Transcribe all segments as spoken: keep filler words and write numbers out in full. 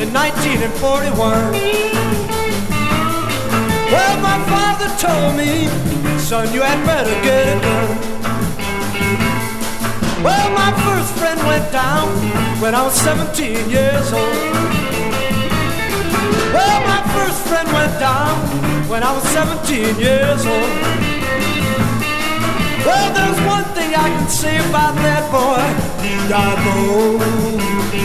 in nineteen forty-one. Well, my father told me, son, you had better get it done. Well, my first friend went down when I was seventeen years old. Well, my first friend went down when I was seventeen years old. Well, there's one thing I can say about that boy, he died old.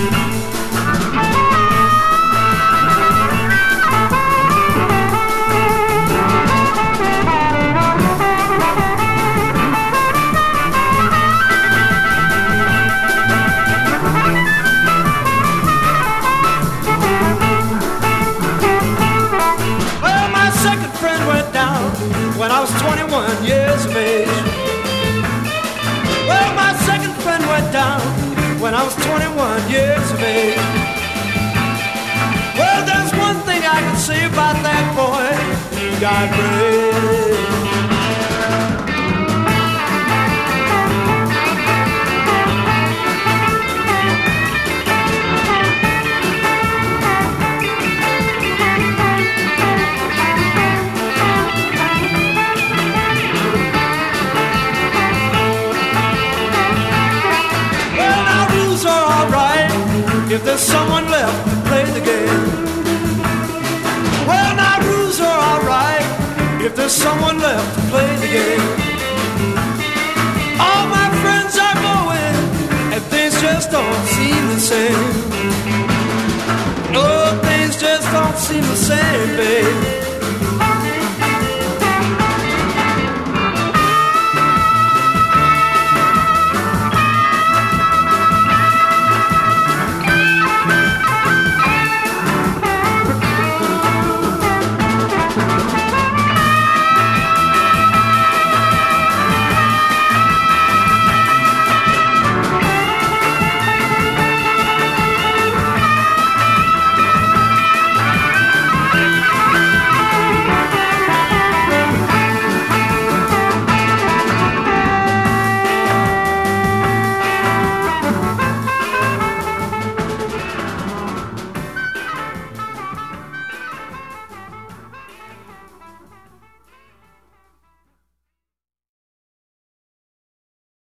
When I was twenty-one years of age. Well, my second friend went down when I was twenty-one years of age. Well, there's one thing I can say about that boy, he got brave. If there's someone left to play the game. Well, now rules are alright if there's someone left to play the game. All my friends are going and things just don't seem the same. No, things just don't seem the same.